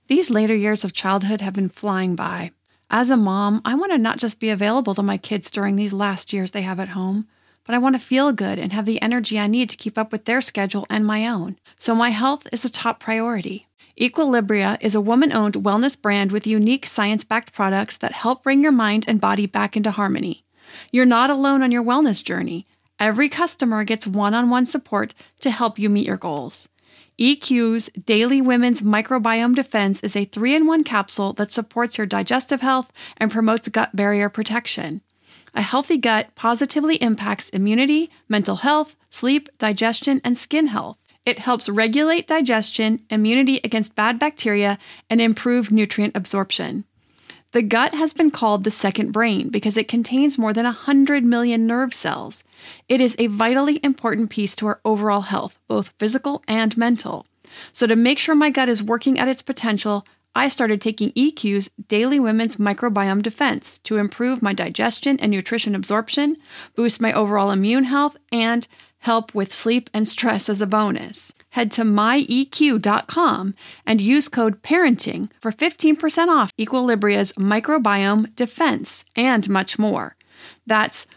These later years of childhood have been flying by. As a mom, I want to not just be available to my kids during these last years they have at home, but I want to feel good and have the energy I need to keep up with their schedule and my own. So my health is a top priority. Equilibria is a woman-owned wellness brand with unique science-backed products that help bring your mind and body back into harmony. You're not alone on your wellness journey. Every customer gets one-on-one support to help you meet your goals. EQ's Daily Women's Microbiome Defense is a 3-in-1 capsule that supports your digestive health and promotes gut barrier protection. A healthy gut positively impacts immunity, mental health, sleep, digestion, and skin health. It helps regulate digestion, immunity against bad bacteria, and improve nutrient absorption. The gut has been called the second brain because it contains more than 100 million nerve cells. It is a vitally important piece to our overall health, both physical and mental. So to make sure my gut is working at its potential, I started taking EQ's Daily Women's Microbiome Defense to improve my digestion and nutrition absorption, boost my overall immune health, and help with sleep and stress as a bonus. Head to myeq.com and use code PARENTING for 15% off Equilibria's Microbiome Defense and much more. That's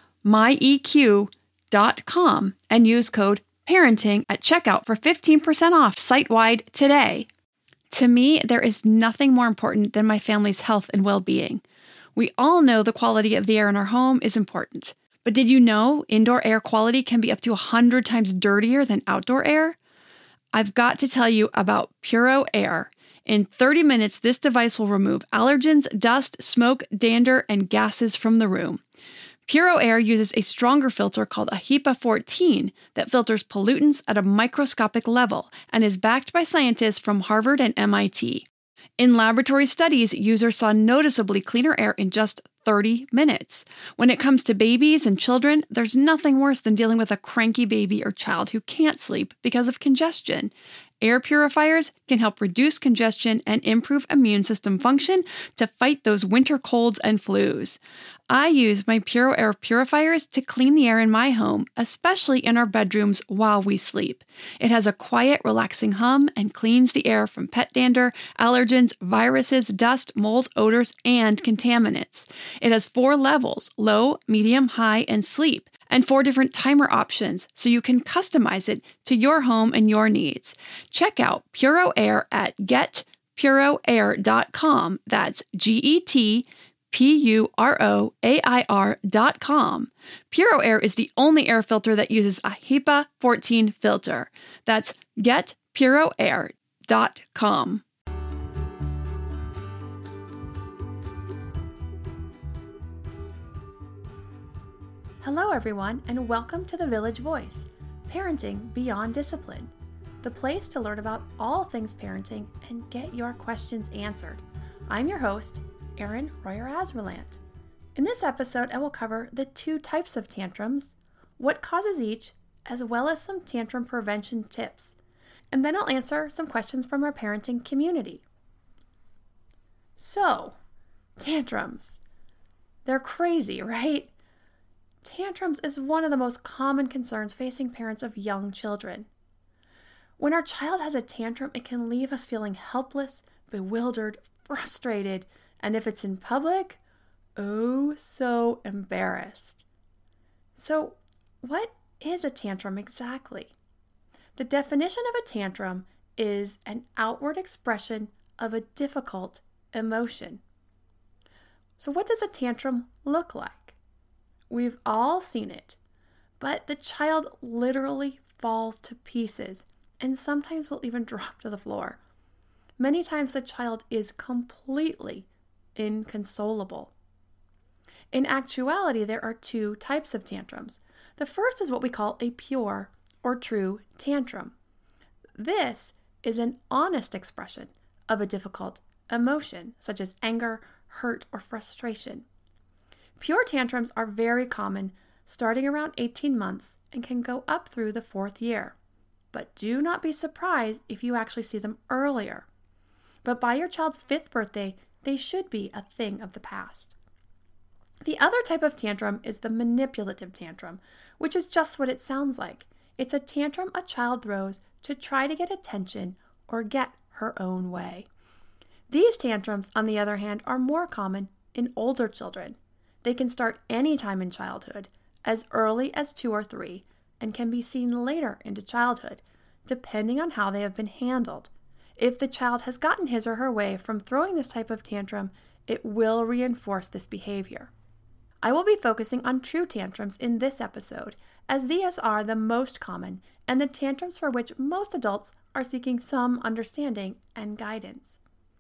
myeq.com and use code PARENTING at checkout for 15% off site-wide today. To me, there is nothing more important than my family's health and well-being. We all know the quality of the air in our home is important. But did you know indoor air quality can be up to 100 times dirtier than outdoor air? I've got to tell you about Puro Air. In 30 minutes, this device will remove allergens, dust, smoke, dander, and gases from the room. Puro Air uses a stronger filter called a HEPA 14 that filters pollutants at a microscopic level and is backed by scientists from Harvard and MIT. In laboratory studies, users saw noticeably cleaner air in just 30 minutes. When it comes to babies and children, there's nothing worse than dealing with a cranky baby or child who can't sleep because of congestion. Air purifiers can help reduce congestion and improve immune system function to fight those winter colds and flus. I use my Puro Air purifiers to clean the air in my home, especially in our bedrooms while we sleep. It has a quiet, relaxing hum and cleans the air from pet dander, allergens, viruses, dust, mold, odors, and contaminants. It has 4 levels: low, medium, high, and sleep, and 4 different timer options so you can customize it to your home and your needs. Check out Puro Air at getpuroair.com. That's GETPUROAIR.com. Puro Air is the only air filter that uses a HEPA 14 filter. That's getpuroair.com. Hello, everyone, and welcome to The Village Voice, Parenting Beyond Discipline, the place to learn about all things parenting and get your questions answered. I'm your host, Erin Royer-Asmerlant. In this episode, I will cover the 2 types of tantrums, what causes each, as well as some tantrum prevention tips. And then I'll answer some questions from our parenting community. So, tantrums. They're crazy, right? Tantrums is one of the most common concerns facing parents of young children. When our child has a tantrum, it can leave us feeling helpless, bewildered, frustrated, and if it's in public, oh, so embarrassed. So, what is a tantrum exactly? The definition of a tantrum is an outward expression of a difficult emotion. So, what does a tantrum look like? We've all seen it, but the child literally falls to pieces and sometimes will even drop to the floor. Many times the child is completely inconsolable. In actuality, there are 2 types of tantrums. The first is what we call a pure or true tantrum. This is an honest expression of a difficult emotion, such as anger, hurt, or frustration. Pure tantrums are very common, starting around 18 months and can go up through the 4th year. But do not be surprised if you actually see them earlier. But by your child's 5th birthday, they should be a thing of the past. The other type of tantrum is the manipulative tantrum, which is just what it sounds like. It's a tantrum a child throws to try to get attention or get her own way. These tantrums, on the other hand, are more common in older children. They can start anytime in childhood, as early as 2 or 3, and can be seen later into childhood, depending on how they have been handled. If the child has gotten his or her way from throwing this type of tantrum, it will reinforce this behavior. I will be focusing on true tantrums in this episode, as these are the most common and the tantrums for which most adults are seeking some understanding and guidance.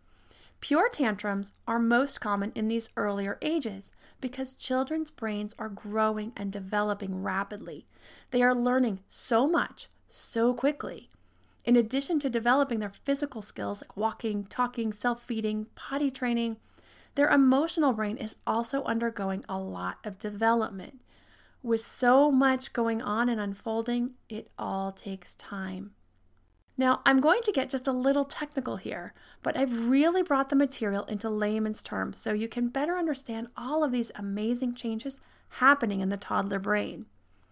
Pure tantrums are most common in these earlier ages because children's brains are growing and developing rapidly. They are learning so much, so quickly. In addition to developing their physical skills like walking, talking, self-feeding, potty training, their emotional brain is also undergoing a lot of development. With so much going on and unfolding, it all takes time. Now, I'm going to get just a little technical here, but I've really brought the material into layman's terms so you can better understand all of these amazing changes happening in the toddler brain.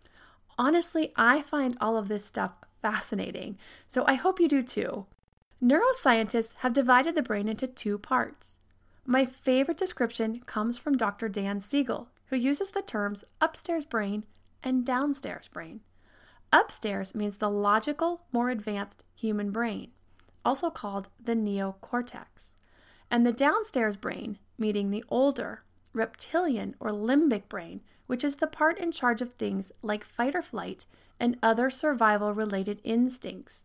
Honestly, I find all of this stuff fascinating, so I hope you do too. Neuroscientists have divided the brain into 2 parts. My favorite description comes from Dr. Dan Siegel, who uses the terms upstairs brain and downstairs brain. Upstairs means the logical, more advanced human brain, also called the neocortex, and the downstairs brain, meaning the older, reptilian or limbic brain, which is the part in charge of things like fight or flight and other survival-related instincts.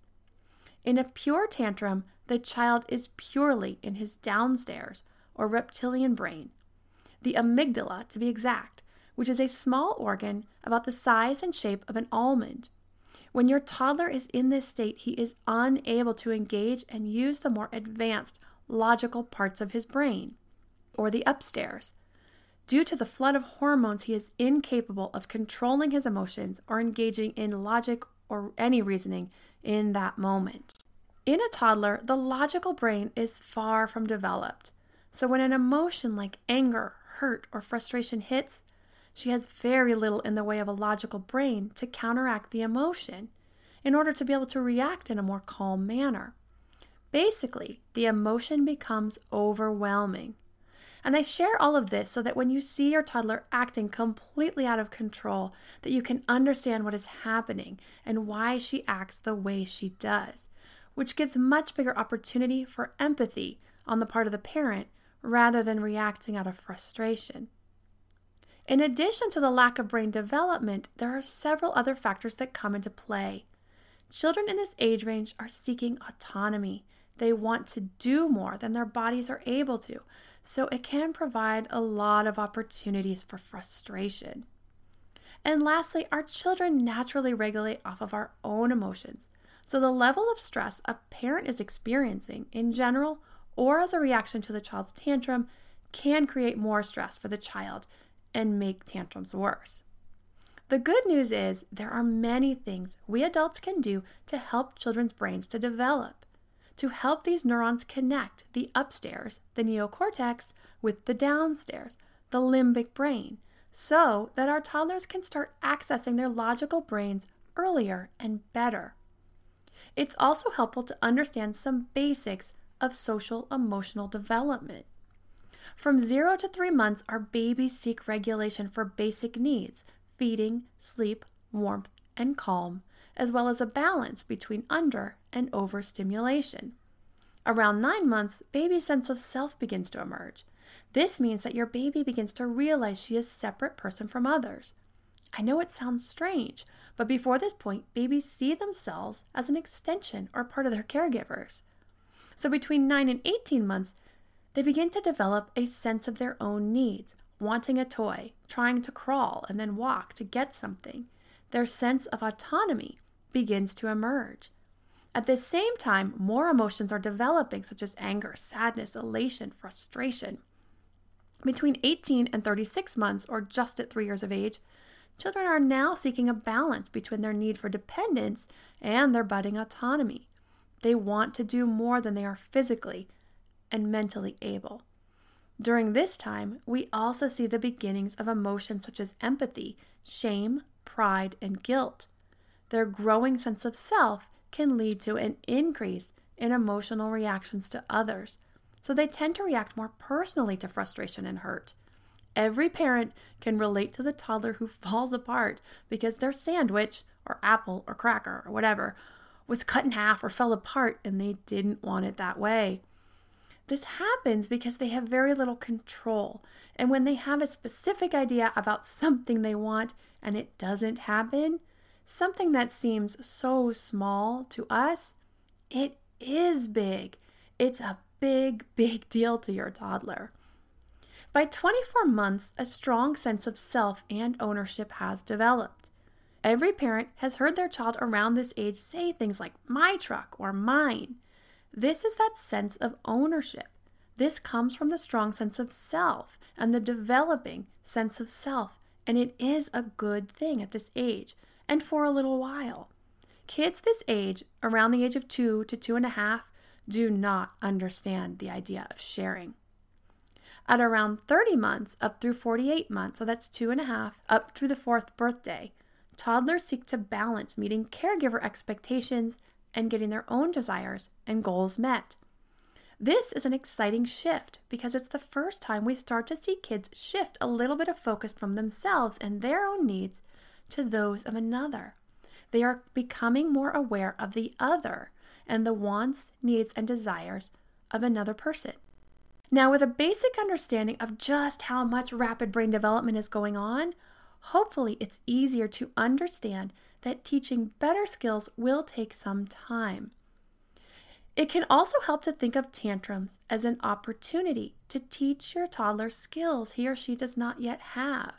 In a pure tantrum, the child is purely in his downstairs or reptilian brain, the amygdala to be exact, which is a small organ about the size and shape of an almond. When your toddler is in this state, he is unable to engage and use the more advanced logical parts of his brain, or the upstairs. Due to the flood of hormones, he is incapable of controlling his emotions or engaging in logic or any reasoning in that moment. In a toddler, the logical brain is far from developed. So when an emotion like anger, hurt, or frustration hits, she has very little in the way of a logical brain to counteract the emotion in order to be able to react in a more calm manner. Basically, the emotion becomes overwhelming. And I share all of this so that when you see your toddler acting completely out of control, that you can understand what is happening and why she acts the way she does, which gives much bigger opportunity for empathy on the part of the parent rather than reacting out of frustration. In addition to the lack of brain development, there are several other factors that come into play. Children in this age range are seeking autonomy. They want to do more than their bodies are able to, so it can provide a lot of opportunities for frustration. And lastly, our children naturally regulate off of our own emotions, so the level of stress a parent is experiencing in general or as a reaction to the child's tantrum can create more stress for the child and make tantrums worse. The good news is there are many things we adults can do to help children's brains to develop, to help these neurons connect the upstairs, the neocortex, with the downstairs, the limbic brain, so that our toddlers can start accessing their logical brains earlier and better. It's also helpful to understand some basics of social emotional development. From 0 to 3 months, our babies seek regulation for basic needs, feeding, sleep, warmth, and calm, as well as a balance between under and overstimulation. Around 9 months, baby's sense of self begins to emerge. This means that your baby begins to realize she is a separate person from others. I know it sounds strange, but before this point, babies see themselves as an extension or part of their caregivers. So between 9 and 18 months, they begin to develop a sense of their own needs, wanting a toy, trying to crawl and then walk to get something. Their sense of autonomy begins to emerge. At the same time, more emotions are developing, such as anger, sadness, elation, frustration. Between 18 and 36 months, or just at 3 years of age, children are now seeking a balance between their need for dependence and their budding autonomy. They want to do more than they are physically and mentally able. During this time, we also see the beginnings of emotions such as empathy, shame, pride, and guilt. Their growing sense of self can lead to an increase in emotional reactions to others, so they tend to react more personally to frustration and hurt. Every parent can relate to the toddler who falls apart because their sandwich or apple or cracker or whatever was cut in half or fell apart and they didn't want it that way. This happens because they have very little control, and when they have a specific idea about something they want and it doesn't happen, something that seems so small to us, it is big. It's a big, big deal to your toddler. By 24 months, a strong sense of self and ownership has developed. Every parent has heard their child around this age say things like my truck or mine. This is that sense of ownership. This comes from the strong sense of self and the developing sense of self, and it is a good thing at this age and for a little while. Kids this age, around the age of 2 to 2.5, do not understand the idea of sharing. At around 30 months up through 48 months, so that's 2.5 up through the 4th birthday, toddlers seek to balance meeting caregiver expectations and getting their own desires and goals met. This is an exciting shift because it's the first time we start to see kids shift a little bit of focus from themselves and their own needs to those of another. They are becoming more aware of the other and the wants, needs, and desires of another person. Now, with a basic understanding of just how much rapid brain development is going on, hopefully it's easier to understand that teaching better skills will take some time. It can also help to think of tantrums as an opportunity to teach your toddler skills he or she does not yet have.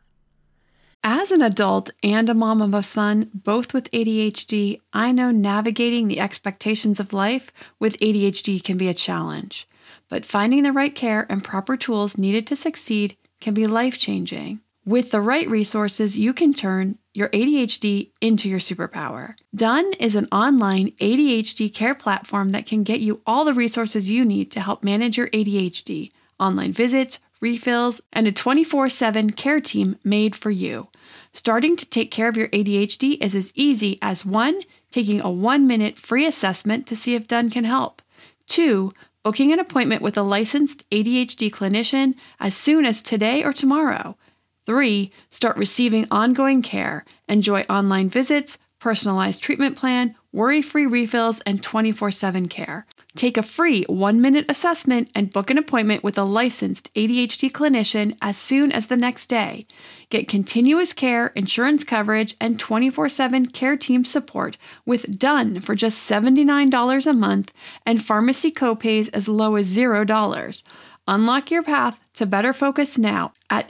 As an adult and a mom of a son, both with ADHD, I know navigating the expectations of life with ADHD can be a challenge. But finding the right care and proper tools needed to succeed can be life-changing. With the right resources, you can turn your ADHD into your superpower. Done is an online ADHD care platform that can get you all the resources you need to help manage your ADHD, online visits, refills, and a 24/7 care team made for you. Starting to take care of your ADHD is as easy as 1, taking a 1-minute free assessment to see if Done can help. 2, booking an appointment with a licensed ADHD clinician as soon as today or tomorrow. 3, start receiving ongoing care. Enjoy online visits, personalized treatment plan, worry-free refills, and 24/7 care. Take a free 1-minute assessment and book an appointment with a licensed ADHD clinician as soon as the next day. Get continuous care, insurance coverage, and 24/7 care team support with Done for just $79 a month and pharmacy copays as low as $0. Unlock your path to better focus now at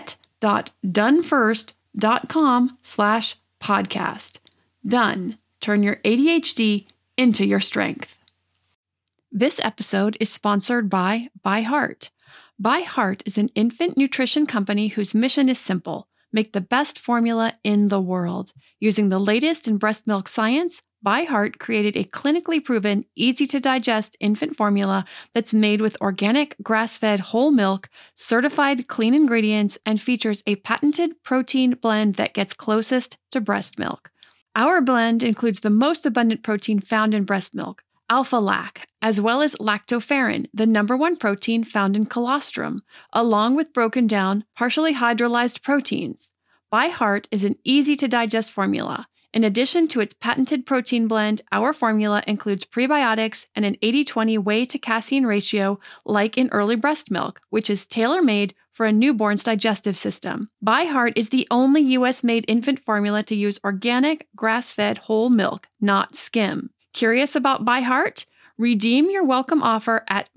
get.donefirst.com/podcast. Done. Turn your ADHD into your strength. This episode is sponsored by ByHeart. ByHeart is an infant nutrition company whose mission is simple: make the best formula in the world. Using the latest in breast milk science, ByHeart created a clinically proven, easy-to-digest infant formula that's made with organic, grass-fed whole milk, certified clean ingredients, and features a patented protein blend that gets closest to breast milk. Our blend includes the most abundant protein found in breast milk, alpha-lac, as well as lactoferrin, the #1 protein found in colostrum, along with broken down, partially hydrolyzed proteins. ByHeart is an easy-to-digest formula. In addition to its patented protein blend, our formula includes prebiotics and an 80-20 whey to casein ratio like in early breast milk, which is tailor-made for a newborn's digestive system. ByHeart is the only U.S.-made infant formula to use organic, grass-fed whole milk, not skim. Curious about ByHeart? Redeem your welcome offer at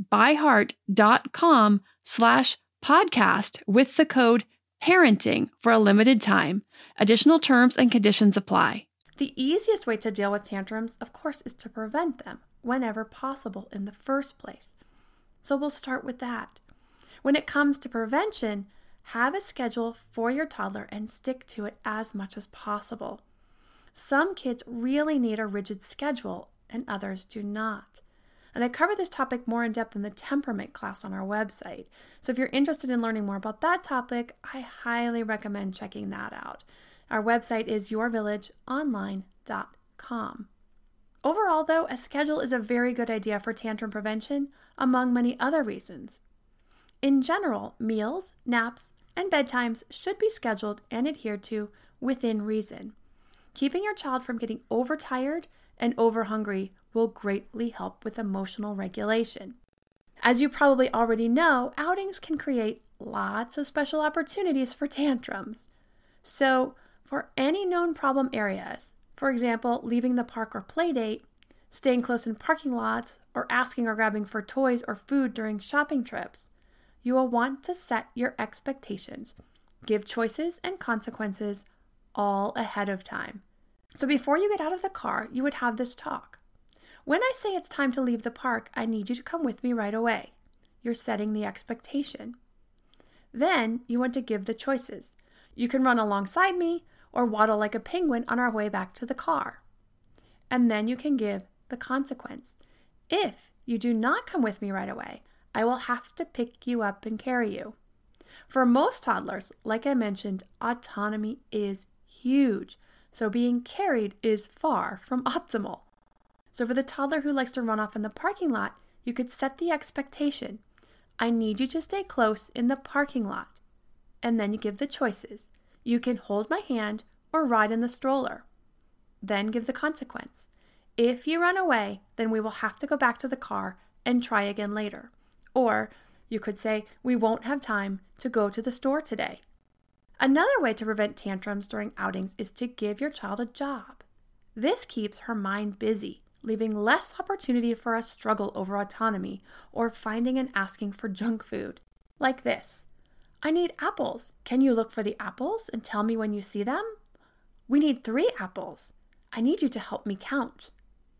byheart.com/podcast with the code PARENTING for a limited time. Additional terms and conditions apply. The easiest way to deal with tantrums, of course, is to prevent them whenever possible in the first place. So we'll start with that. When it comes to prevention, have a schedule for your toddler and stick to it as much as possible. Some kids really need a rigid schedule and others do not. And I cover this topic more in depth in the temperament class on our website. So if you're interested in learning more about that topic, I highly recommend checking that out. Our website is yourvillageonline.com. Overall, though, a schedule is a very good idea for tantrum prevention, among many other reasons. In general, meals, naps, and bedtimes should be scheduled and adhered to within reason. Keeping your child from getting overtired and overhungry will greatly help with emotional regulation. As you probably already know, outings can create lots of special opportunities for tantrums. So, for any known problem areas, for example, leaving the park or play date, staying close in parking lots, or asking or grabbing for toys or food during shopping trips, you will want to set your expectations, give choices and consequences all ahead of time. So before you get out of the car, you would have this talk. When I say it's time to leave the park, I need you to come with me right away. You're setting the expectation. Then you want to give the choices. You can run alongside me or waddle like a penguin on our way back to the car. And then you can give the consequence. If you do not come with me right away, I will have to pick you up and carry you. For most toddlers, like I mentioned, autonomy is huge, so being carried is far from optimal. So for the toddler who likes to run off in the parking lot, you could set the expectation. I need you to stay close in the parking lot. And then you give the choices. You can hold my hand or ride in the stroller. Then give the consequence. If you run away, then we will have to go back to the car and try again later. Or you could say, we won't have time to go to the store today. Another way to prevent tantrums during outings is to give your child a job. This keeps her mind busy, leaving less opportunity for a struggle over autonomy or finding and asking for junk food. Like this. I need apples. Can you look for the apples and tell me when you see them? We need 3 apples. I need you to help me count.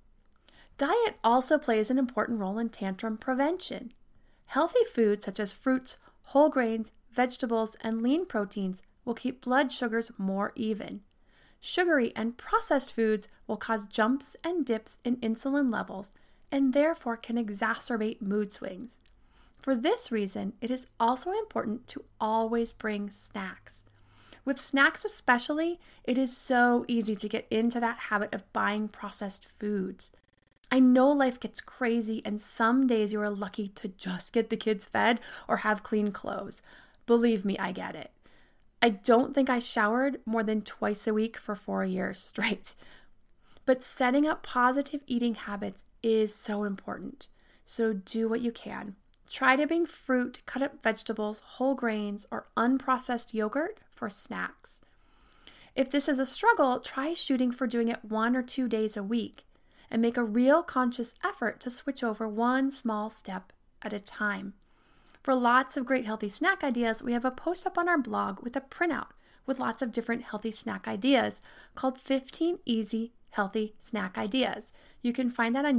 Diet also plays an important role in tantrum prevention. Healthy foods such as fruits, whole grains, vegetables, and lean proteins will keep blood sugars more even. Sugary and processed foods will cause jumps and dips in insulin levels and therefore can exacerbate mood swings. For this reason, it is also important to always bring snacks. With snacks especially, it is so easy to get into that habit of buying processed foods. I know life gets crazy and some days you are lucky to just get the kids fed or have clean clothes. Believe me, I get it. I don't think I showered more than twice a week for 4 years straight. But setting up positive eating habits is so important. So do what you can. Try to bring fruit, cut up vegetables, whole grains, or unprocessed yogurt for snacks. If this is a struggle, try shooting for doing it 1 or 2 days a week and make a real conscious effort to switch over one small step at a time. For lots of great healthy snack ideas, we have a post up on our blog with a printout with lots of different healthy snack ideas called 15 Easy Healthy Snack Ideas. You can find that on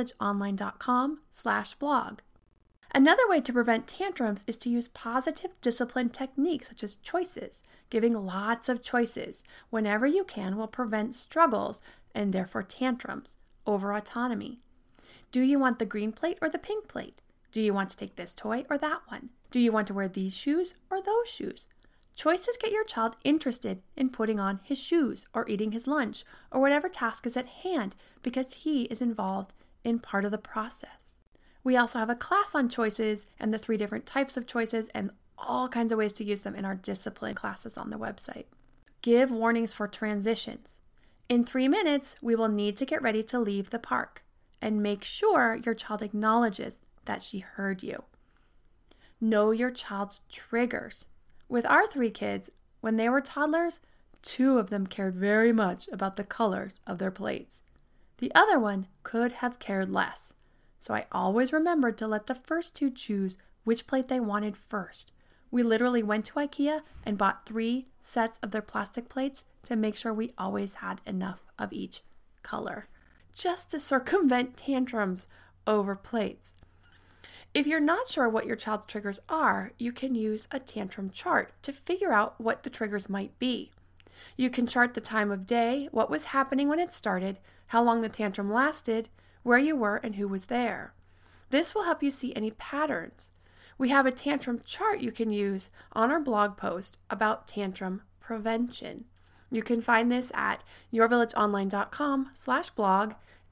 yourvillageonline.com/blog. Another way to prevent tantrums is to use positive discipline techniques such as choices. Giving lots of choices whenever you can will prevent struggles and therefore tantrums over autonomy. Do you want the green plate or the pink plate? Do you want to take this toy or that one? Do you want to wear these shoes or those shoes? Choices get your child interested in putting on his shoes or eating his lunch or whatever task is at hand because he is involved in part of the process. We also have a class on choices and the 3 different types of choices and all kinds of ways to use them in our discipline classes on the website. Give warnings for transitions. In 3 minutes, we will need to get ready to leave the park and make sure your child acknowledges that she heard you. Know your child's triggers. With our 3 kids, when they were toddlers, 2 of them cared very much about the colors of their plates. The other one could have cared less. So I always remembered to let the first 2 choose which plate they wanted first. We literally went to IKEA and bought 3 sets of their plastic plates to make sure we always had enough of each color, just to circumvent tantrums over plates. If you're not sure what your child's triggers are, you can use a tantrum chart to figure out what the triggers might be. You can chart the time of day, what was happening when it started, how long the tantrum lasted, where you were, and who was there. This will help you see any patterns. We have a tantrum chart you can use on our blog post about tantrum prevention. You can find this at yourvillageonline.com/blog,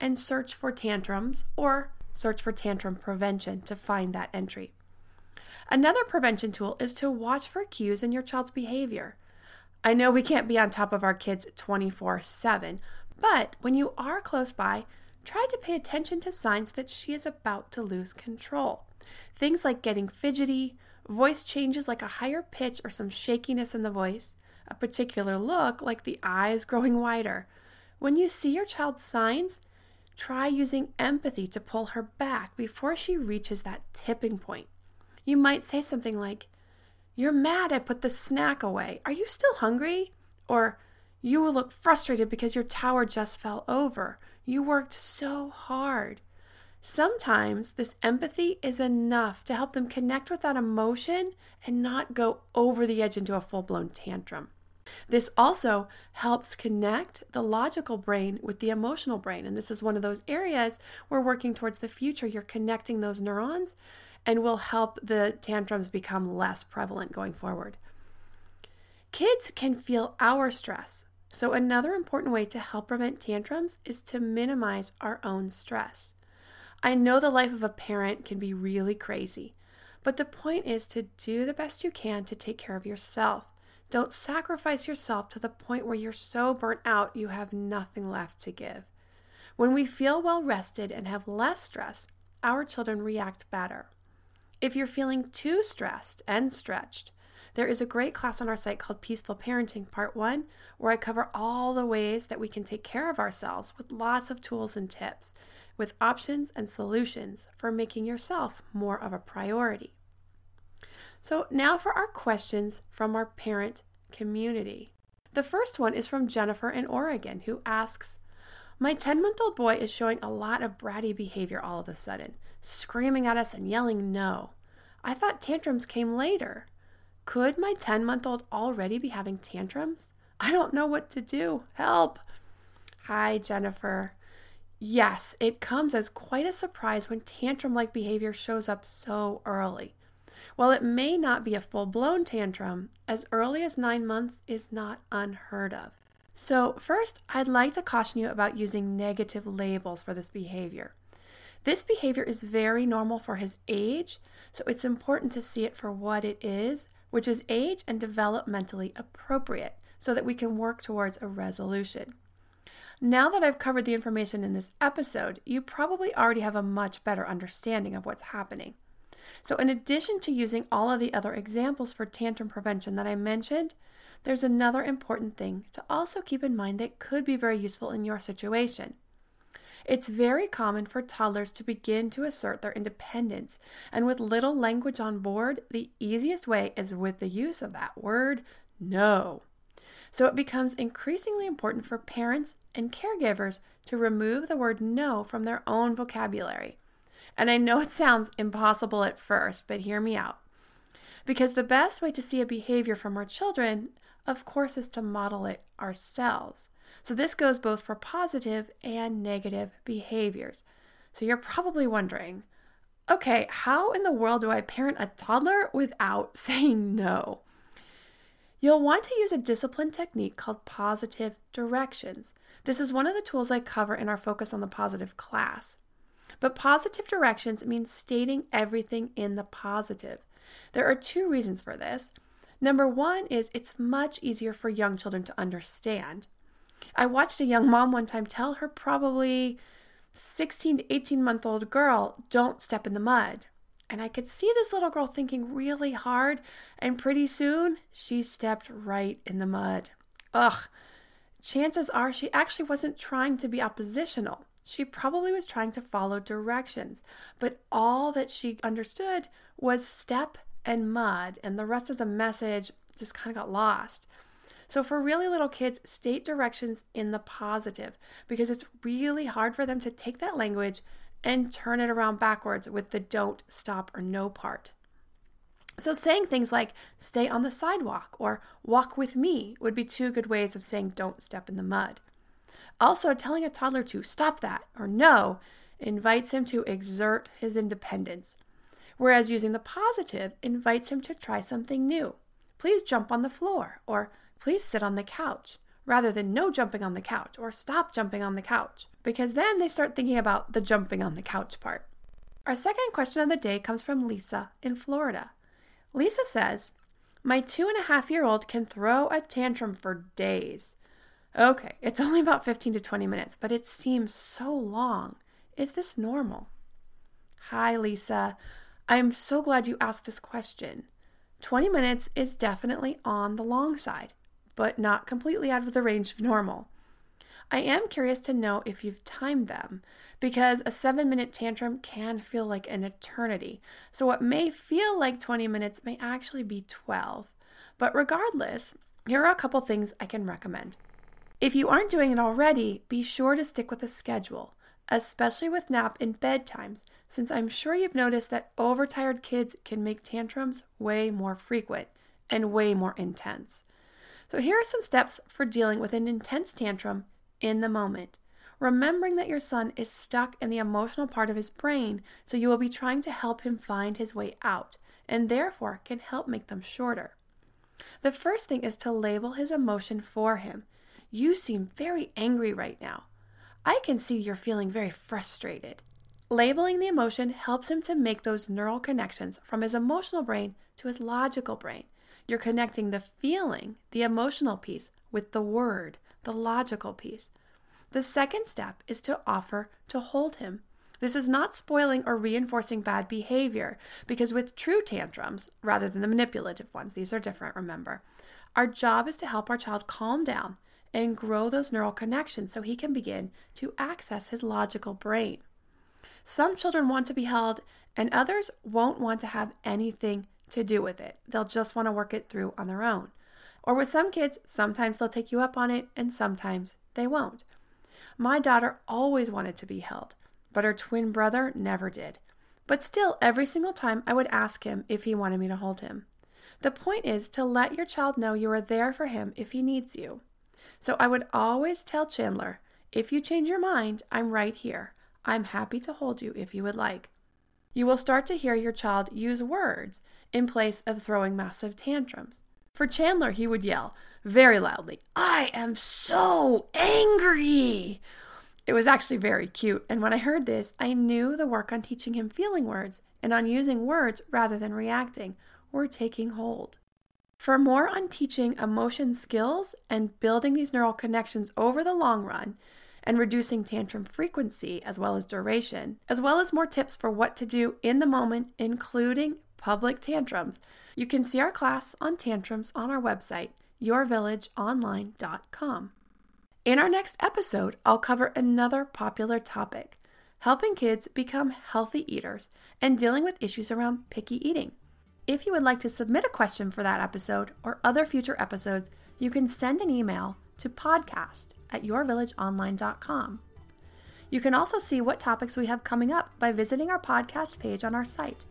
and search for tantrums or search for tantrum prevention to find that entry. Another prevention tool is to watch for cues in your child's behavior. I know we can't be on top of our kids 24/7, but when you are close by, try to pay attention to signs that she is about to lose control. Things like getting fidgety, voice changes like a higher pitch or some shakiness in the voice, a particular look like the eyes growing wider. When you see your child's signs, try using empathy to pull her back before she reaches that tipping point. You might say something like, "You're mad I put the snack away. Are you still hungry?" Or, "You will look frustrated because your tower just fell over. You worked so hard." Sometimes this empathy is enough to help them connect with that emotion and not go over the edge into a full-blown tantrum. This also helps connect the logical brain with the emotional brain. And this is one of those areas we're working towards the future. You're connecting those neurons and will help the tantrums become less prevalent going forward. Kids can feel our stress. So another important way to help prevent tantrums is to minimize our own stress. I know the life of a parent can be really crazy, but the point is to do the best you can to take care of yourself. Don't sacrifice yourself to the point where you're so burnt out you have nothing left to give. When we feel well rested and have less stress, our children react better. If you're feeling too stressed and stretched, there is a great class on our site called Peaceful Parenting Part 1, where I cover all the ways that we can take care of ourselves with lots of tools and tips, with options and solutions for making yourself more of a priority. So now for our questions from our parent community. The first one is from Jennifer in Oregon, who asks, "My 10-month-old boy is showing a lot of bratty behavior all of a sudden, screaming at us and yelling no. I thought tantrums came later. Could my 10-month-old already be having tantrums? I don't know what to do. Help." Hi, Jennifer. Yes, it comes as quite a surprise when tantrum-like behavior shows up so early. While it may not be a full-blown tantrum, as early as 9 months is not unheard of. So first, I'd like to caution you about using negative labels for this behavior. This behavior is very normal for his age, so it's important to see it for what it is, which is age and developmentally appropriate, so that we can work towards a resolution. Now that I've covered the information in this episode, you probably already have a much better understanding of what's happening. So in addition to using all of the other examples for tantrum prevention that I mentioned, there's another important thing to also keep in mind that could be very useful in your situation. It's very common for toddlers to begin to assert their independence, and with little language on board, the easiest way is with the use of that word, no. So it becomes increasingly important for parents and caregivers to remove the word no from their own vocabulary. And I know it sounds impossible at first, but hear me out. Because the best way to see a behavior from our children, of course, is to model it ourselves. So this goes both for positive and negative behaviors. So you're probably wondering, okay, how in the world do I parent a toddler without saying no? You'll want to use a discipline technique called positive directions. This is one of the tools I cover in our Focus on the Positive class. But positive directions means stating everything in the positive. There are 2 reasons for this. Number 1 is it's much easier for young children to understand. I watched a young mom one time tell her probably 16 to 18-month-old girl, "Don't step in the mud." And I could see this little girl thinking really hard, and pretty soon she stepped right in the mud. Ugh. Chances are she actually wasn't trying to be oppositional. She probably was trying to follow directions, but all that she understood was step and mud, and the rest of the message just kind of got lost. So for really little kids, state directions in the positive, because it's really hard for them to take that language and turn it around backwards with the don't, stop, or no part. So saying things like stay on the sidewalk or walk with me would be 2 good ways of saying don't step in the mud. Also, telling a toddler to stop that or no invites him to exert his independence, whereas using the positive invites him to try something new. Please jump on the floor, or please sit on the couch, rather than no jumping on the couch or stop jumping on the couch, because then they start thinking about the jumping on the couch part. Our second question of the day comes from Lisa in Florida. Lisa says, my 2.5-year-old can throw a tantrum for days. Okay, it's only about 15 to 20 minutes, but it seems so long. Is this normal? Hi, Lisa. I am so glad you asked this question. 20 minutes is definitely on the long side, but not completely out of the range of normal. I am curious to know if you've timed them, because a 7-minute tantrum can feel like an eternity. So what may feel like 20 minutes may actually be 12. But regardless, here are a couple things I can recommend. If you aren't doing it already, be sure to stick with a schedule, especially with nap and bedtimes, since I'm sure you've noticed that overtired kids can make tantrums way more frequent and way more intense. So here are some steps for dealing with an intense tantrum in the moment. Remembering that your son is stuck in the emotional part of his brain, so you will be trying to help him find his way out, and therefore can help make them shorter. The first thing is to label his emotion for him. You seem very angry right now. I can see you're feeling very frustrated. Labeling the emotion helps him to make those neural connections from his emotional brain to his logical brain. You're connecting the feeling, the emotional piece, with the word, the logical piece. The second step is to offer to hold him. This is not spoiling or reinforcing bad behavior, because with true tantrums, rather than the manipulative ones, these are different, remember, our job is to help our child calm down and grow those neural connections so he can begin to access his logical brain. Some children want to be held, and others won't want to have anything to do with it. They'll just want to work it through on their own. Or with some kids, sometimes they'll take you up on it, and sometimes they won't. My daughter always wanted to be held, but her twin brother never did. But still, every single time I would ask him if he wanted me to hold him. The point is to let your child know you are there for him if he needs you. So I would always tell Chandler, if you change your mind, I'm right here. I'm happy to hold you if you would like. You will start to hear your child use words in place of throwing massive tantrums. For Chandler, he would yell very loudly, I am so angry. It was actually very cute, and when I heard this, I knew the work on teaching him feeling words and on using words rather than reacting were taking hold. For more on teaching emotion skills and building these neural connections over the long run, and reducing tantrum frequency as well as duration, as well as more tips for what to do in the moment, including public tantrums, you can see our class on tantrums on our website, yourvillageonline.com. In our next episode, I'll cover another popular topic, helping kids become healthy eaters and dealing with issues around picky eating. If you would like to submit a question for that episode or other future episodes, you can send an email to podcast@yourvillageonline.com. You can also see what topics we have coming up by visiting our podcast page on our site,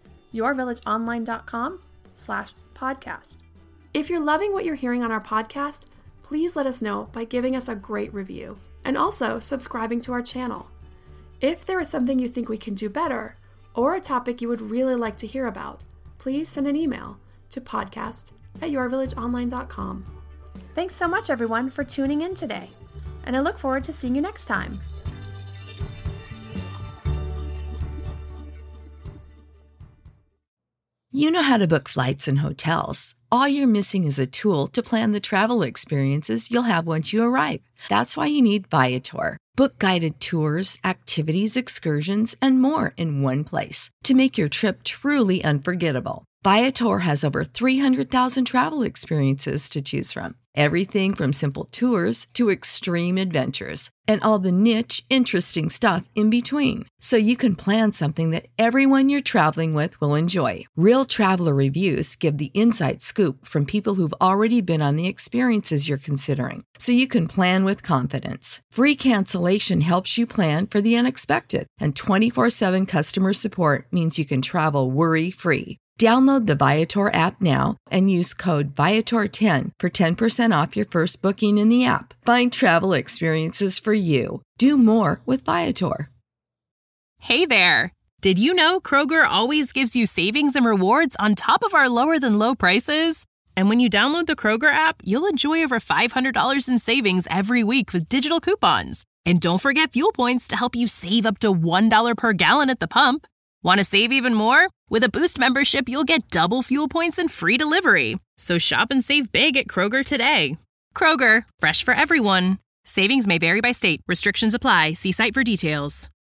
yourvillageonline.com/podcast. If you're loving what you're hearing on our podcast, please let us know by giving us a great review and also subscribing to our channel. If there is something you think we can do better or a topic you would really like to hear about, please send an email to podcast@yourvillageonline.com. Thanks so much, everyone, for tuning in today, and I look forward to seeing you next time. You know how to book flights and hotels. All you're missing is a tool to plan the travel experiences you'll have once you arrive. That's why you need Viator. Book guided tours, activities, excursions, and more in one place to make your trip truly unforgettable. Viator has over 300,000 travel experiences to choose from. Everything from simple tours to extreme adventures and all the niche, interesting stuff in between. So you can plan something that everyone you're traveling with will enjoy. Real traveler reviews give the inside scoop from people who've already been on the experiences you're considering. So you can plan with confidence. Free cancellation helps you plan for the unexpected. And 24/7 customer support means you can travel worry-free. Download the Viator app now and use code Viator10 for 10% off your first booking in the app. Find travel experiences for you. Do more with Viator. Hey there! Did you know Kroger always gives you savings and rewards on top of our lower-than-low prices? And when you download the Kroger app, you'll enjoy over $500 in savings every week with digital coupons. And don't forget fuel points to help you save up to $1 per gallon at the pump. Want to save even more? With a Boost membership, you'll get double fuel points and free delivery. So shop and save big at Kroger today. Kroger, fresh for everyone. Savings may vary by state. Restrictions apply. See site for details.